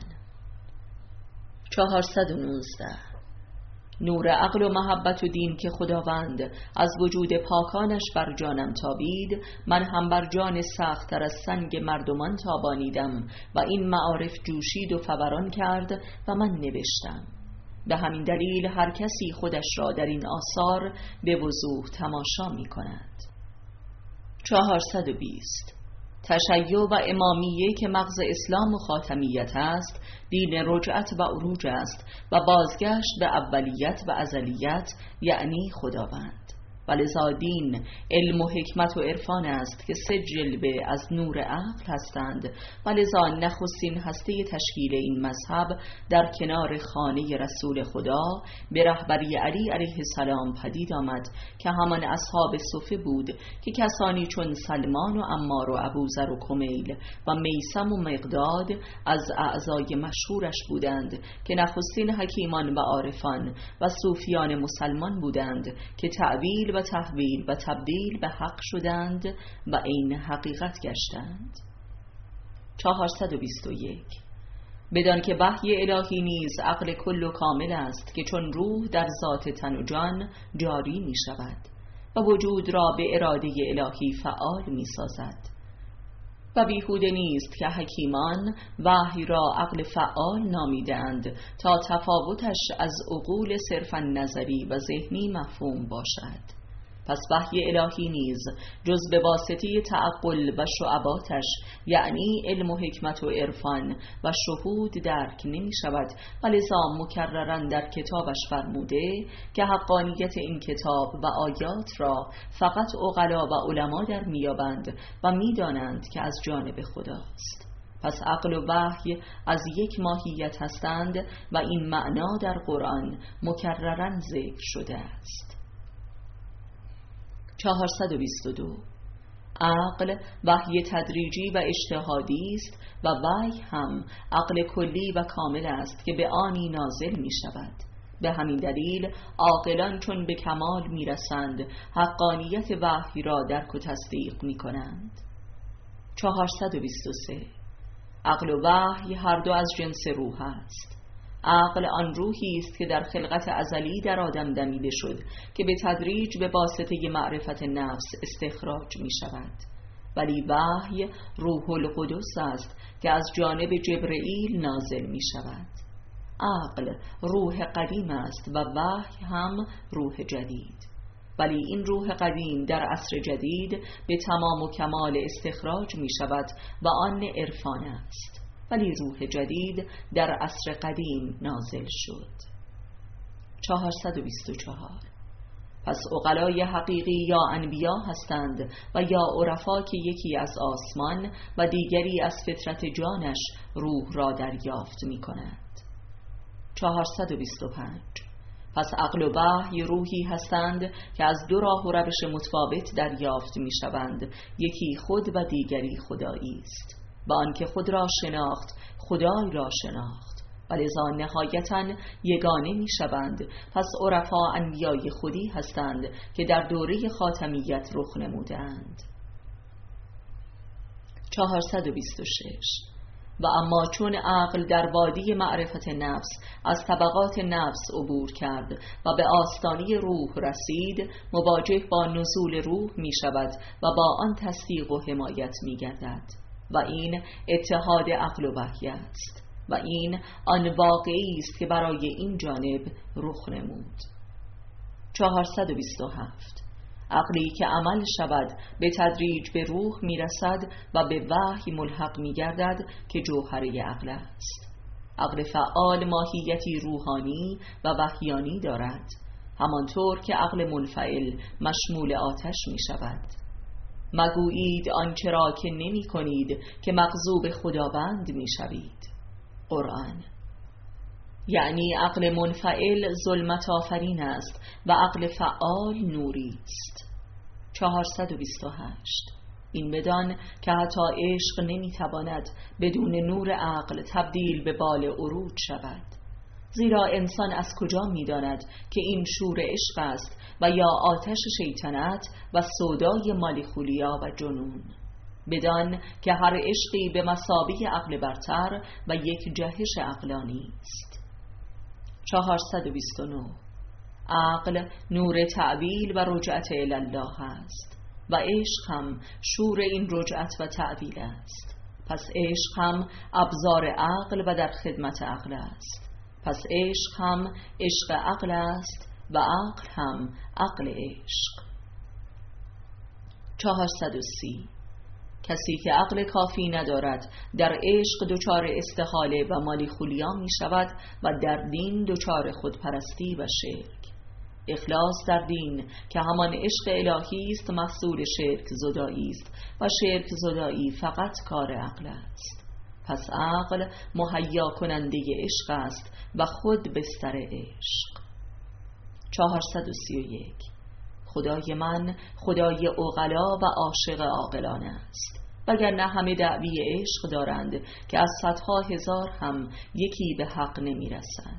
[SPEAKER 1] چهارصد و نوزده. نور عقل و محبت و دین که خداوند از وجود پاکانش بر جانم تابید، من هم بر جان سخت تر از سنگ مردمان تابانیدم و این معارف جوشید و فوران کرد و من نوشتم. به همین دلیل هر کسی خودش را در این آثار به وضوح تماشا می کند. چهارصد و بیست. تشیع و امامیه که مغز اسلام و خاتمیت است، دین رجعت و عروج است و بازگشت به اولیت و ازلیت، یعنی خداوند. ولذا دین علم و حکمت و عرفان است که سه جلوه از نور عقل هستند. ولذا نخستین هسته تشکیل این مذهب در کنار خانه رسول خدا به رهبری علی علیه السلام پدید آمد که همان اصحاب صفه بود که کسانی چون سلمان و عمار و ابوذر و کمیل و میثم و مقداد از اعضای مشهورش بودند که نخستین حکیمان و عارفان و صوفیان مسلمان بودند که تعبیل و تحویل و تبدیل به حق شدند و عین حقیقت گشتند. چهارصد و بیست و یک. بدان که وحی الهی نیز عقل کل و کامل است که چون روح در ذات تن و جان جاری می شود و وجود را به اراده الهی فعال می سازد. و بیهوده نیست که حکیمان وحی را عقل فعال نامیدند تا تفاوتش از عقول صرفاً نظری و ذهنی مفهوم باشد. پس وحی الهی نیز جز به واسطه تعقل و شعباتش، یعنی علم و حکمت و عرفان و شهود، درک نمی شود و لذا مکرراً در کتابش فرموده که حقانیت این کتاب و آیات را فقط عقلا و علما در میابند و میدانند که از جانب خداست. پس عقل و وحی از یک ماهیت هستند و این معنا در قرآن مکرراً ذکر شده است. چهارصد و بیست و دو. عقل وحی تدریجی و اجتهادی است و وحی هم عقل کلی و کامل است که به آنی نازل می شود. به همین دلیل عاقلان چون به کمال می رسند حقانیت وحی را درک و تصدیق می کنند. چهارصد و بیست و سه. عقل و وحی هر دو از جنس روح است. عقل آن روحی است که در خلقت ازلی در آدم دمیده شد که به تدریج به واسطه معرفت نفس استخراج می شود، ولی وحی روح القدس است که از جانب جبرئیل نازل می شود. عقل روح قدیم است و وحی هم روح جدید، ولی این روح قدیم در عصر جدید به تمام و کمال استخراج می شود و آن عرفان است، ولی روح جدید در عصر قدیم نازل شد. چهارصد و بیست و چهار. پس عقلای حقیقی یا انبیا هستند و یا عرفا که یکی از آسمان و دیگری از فطرت جانش روح را دریافت می کند. چهارصد و بیست و پنج. پس عقل و وحی روحی هستند که از دو راه و روش متفاوت دریافت می شوند، یکی خود و دیگری خدایی است. با آنکه خود را شناخت خدای را شناخت و لذا نهایتاً یگانه می شوند. پس عرفا انبیای خودی هستند که در دوره خاتمیت رخ نمودند. چهارصد و بیست و شش. و اما چون عقل در وادی معرفت نفس از طبقات نفس عبور کرد و به آستانه روح رسید، مواجه با نزول روح می شود و با آن تصدیق و حمایت می گردد و این اتحاد عقل و وحی است و این آن واقعی است که برای این جانب رخ نمود. چهارصد و بیست و هفت. عقلی که عمل شود به تدریج به روح میرسد و به وحی ملحق میگردد که جوهره عقل است. عقل فعال ماهیتی روحانی و وحیانی دارد، همانطور که عقل منفعل مشمول آتش می شود. مگویید آنچه را که نمی کنید که مغضوب خداوند می شوید. قرآن. یعنی عقل منفعل ظلمت آفرین است و عقل فعال نوری است. چهارصد و بیست و هشت. این بدان که حتی عشق نمی تواند بدون نور عقل تبدیل به بال عروج شود، زیرا انسان از کجا می داند که این شور عشق است و یا آتش شیطنت و سودای مالیخولیا و جنون، بدان که هر عشقی به مثابه عقل برتر و یک جهش عقلانی است. چهارصد و بیست و نه. عقل نور تعویل و رجعت الله است و عشق هم شور این رجعت و تعویل است. پس عشق هم ابزار عقل و در خدمت عقل است. پس عشق هم عشق عقل است و عقل هم عقل عشق. چهارصد و سی. کسی که عقل کافی ندارد در عشق دچار استحاله و مالیخولیا می شود و در دین دچار خودپرستی و شرک. اخلاص در دین که همان عشق الهی است محصول شرک زدایی است و شرک زدایی فقط کار عقل است. پس عقل مهیا کننده عشق است و خود بستر عشق. چهارصد و سی و یک. خدای من خدای عقلا و عاشق عاقلان است، وگرنه همه دعوی عشق دارند که از صدها هزار هم یکی به حق نمی رسند.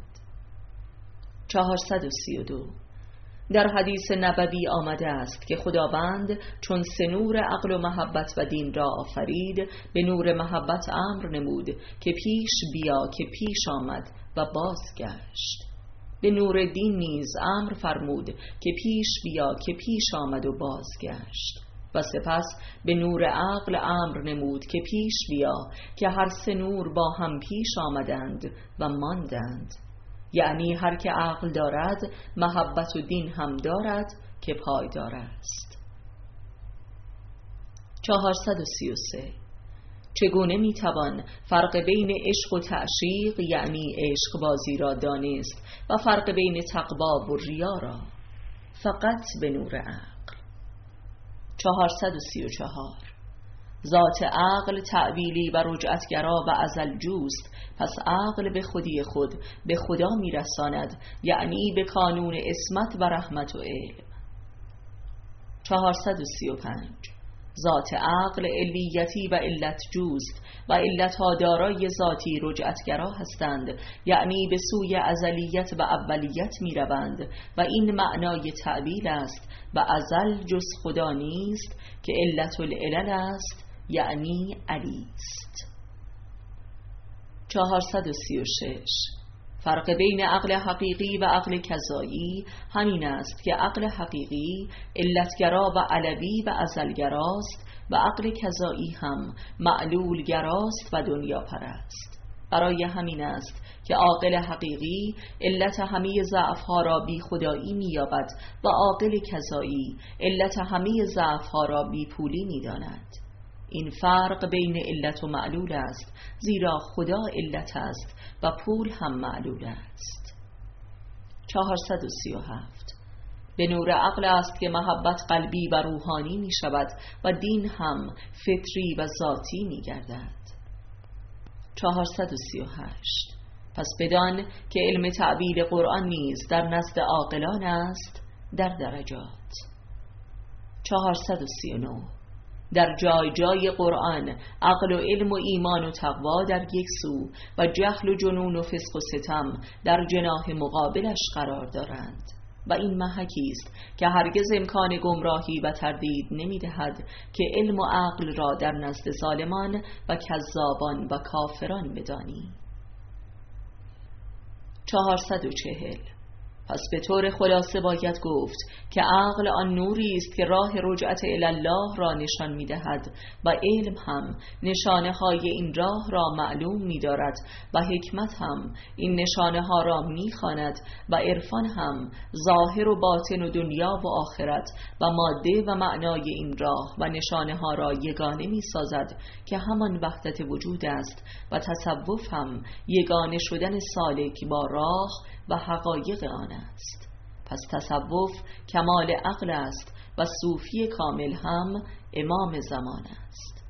[SPEAKER 1] چهارصد و سی و دو. در حدیث نبوی آمده است که خداوند چون سه نور عقل و محبت و دین را آفرید، به نور محبت امر نمود که پیش بیا که پیش آمد و بازگشت. به نور دین نیز امر فرمود که پیش بیا که پیش آمد و بازگشت. و سپس به نور عقل امر نمود که پیش بیا که هر سه نور با هم پیش آمدند و ماندند. یعنی هر که عقل دارد محبت و دین هم دارد که پایدار است. چهارصد و سی و سه. چگونه میتوان فرق بین عشق و تعشیق یعنی عشق بازی را دانست و فرق بین تقوا و ریا را؟ فقط به نور عقل. چهارصد و سی و چهار. ذات عقل تعویلی و رجعتگرا و ازل جوست، پس عقل به خودی خود به خدا میرساند، یعنی به کانون عصمت و رحمت و علم. چهارصد و سی و پنج. ذات عقل علیتی و علت جوست و علتها دارای ذاتی رجعتگرا هستند، یعنی به سوی ازلیت و اولیت می روند و این معنای تعبیل است و ازل جز خدا نیست که علت العلل است، یعنی علی است. چهارصد و سی و شش. فرق بین عقل حقیقی و عقل کذایی همین است که عقل حقیقی علتگرا و علوی و ازلگراست و عقل کذایی هم معلولگراست و دنیا پرست. برای همین است که عاقل حقیقی علت همه ضعف‌ها را بی خدایی می‌یابد و عاقل کذایی علت همه ضعف‌ها را بی پولی می‌داند. این فرق بین علت و معلول است، زیرا خدا علت است و پول هم معلول است. چهارصد و سی و هفت. به نور عقل است که محبت قلبی و روحانی می شود و دین هم فطری و ذاتی می گردد. چهارصد و سی و هشت. پس بدان که علم تعبیر قرآن نیز در نزد عاقلان است در درجات. چهارصد و سی و نه. در جای جای قرآن عقل و علم و ایمان و تقوا در یک سو و جهل و جنون و فسق و ستم در جناح مقابلش قرار دارند و این محکی است که هرگز امکان گمراهی و تردید نمی دهد که علم و عقل را در نزد ظالمان و کذابان و کافران بدانی. چهارصد و چهل. پس به طور خلاصه باید گفت که عقل آن نوری است که راه رجعت الی الله را نشان می‌دهد و علم هم نشانه های این راه را معلوم می‌دارد و حکمت هم این نشانه ها را می‌خواند و عرفان هم ظاهر و باطن و دنیا و آخرت و ماده و معنای این راه و نشانه ها را یگانه می‌سازد که همان وحدت وجود است و تصوف هم یگانه شدن سالک با راه و حقایق آن است. پس تصوف کمال عقل است و صوفی کامل هم امام زمان است.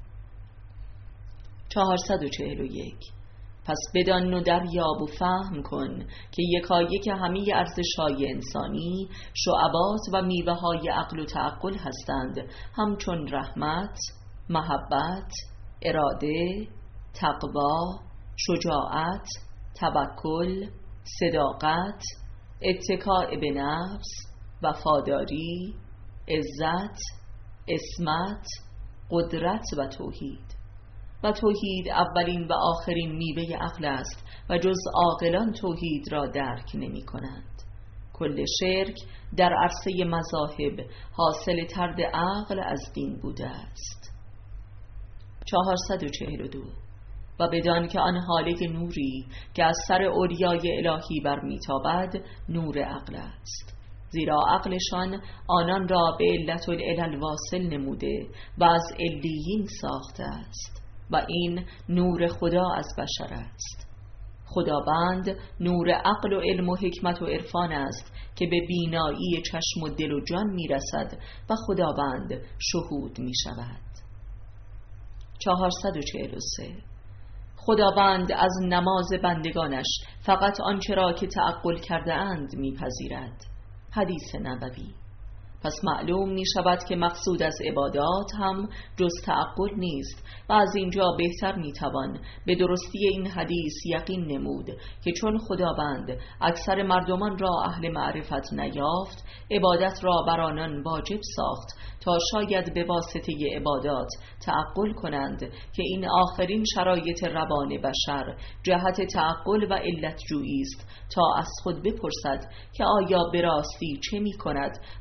[SPEAKER 1] چهارصد و چهل و یک. پس بدان و دریاب و فهم کن که یکایک همه ارزش‌های انسانی شعبات و میوه‌های عقل و تعقل هستند، همچون رحمت، محبت، اراده، تقوا، شجاعت، توکل، صداقت، اتکاء به نفس، وفاداری، عزت، عصمت، قدرت و توحید. و توحید اولین و آخرین میوه عقل است و جز عاقلان توحید را درک نمی کنند. کل شرک در عرصه مذاهب حاصل طرد عقل از دین بوده است. چهارصد و چهل و دو. و بدان که آن حاله نوری که از سر اولیای الهی برمیتابد نور عقل است، زیرا عقلشان آنان را به علت العلل واصل نموده و از علیین ساخته است و این نور خدا از بشر است. خداوند نور عقل و علم و حکمت و عرفان است که به بینایی چشم و دل و جان میرسد و خداوند شهود میشود. چهارصد و چهل و سه. خداوند از نماز بندگانش فقط آنچه را که تعقل کرده اند میپذیرد. حدیث نبوی. پس معلوم می شود که مقصود از عبادات هم جز تعقل نیست و از اینجا بهتر می توان به درستی این حدیث یقین نمود که چون خداوند اکثر مردمان را اهل معرفت نیافت، عبادت را بر آنان واجب ساخت تا شاید به واسطه عبادات تعقل کنند که این آخرین شرایط روان بشر جهت تعقل و علت جویی است تا از خود بپرسد که آیا به راستی چه می کند و چه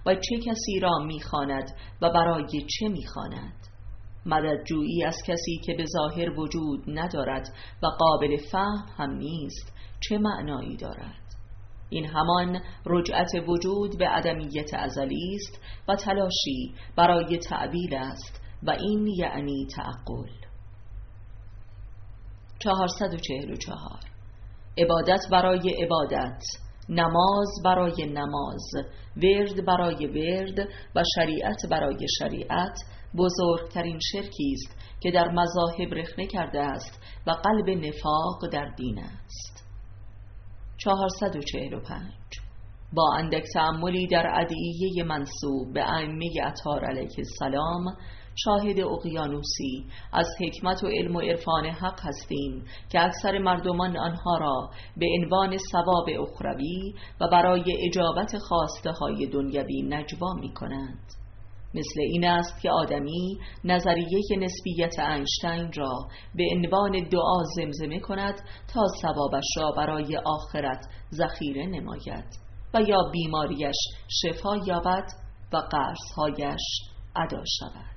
[SPEAKER 1] کسی را می‌خواند و برای چه می‌خواند؟ مددجویی از کسی که به ظاهر وجود ندارد و قابل فهم هم نیست چه معنایی دارد؟ این همان رجعت وجود به عدمیت ازلی است و تلاشی برای تعبیل است و این یعنی تعقل. چهارصد و چهل و چهار. عبادت برای عبادت، نماز برای نماز، ورد برای ورد و شریعت برای شریعت بزرگترین شرکی است که در مذاهب رخنه کرده است و قلب نفاق در دین است. چهارصد و چهل و پنج. با اندک تأملی در ادعیه منسوب به ائمه اطهار علیه السلام شاهد اقیانوسی از حکمت و علم و عرفان حق هستیم که اکثر مردمان آنها را به عنوان ثواب اخروی و برای اجابت خواسته های دنیوی نجوا می کنند. مثل این است که آدمی نظریه نسبیت اینشتین را به عنوان دعا زمزمه کند تا ثوابش را برای آخرت ذخیره نماید و یا بیماریش شفا یابد و قرضهایش ادا شود.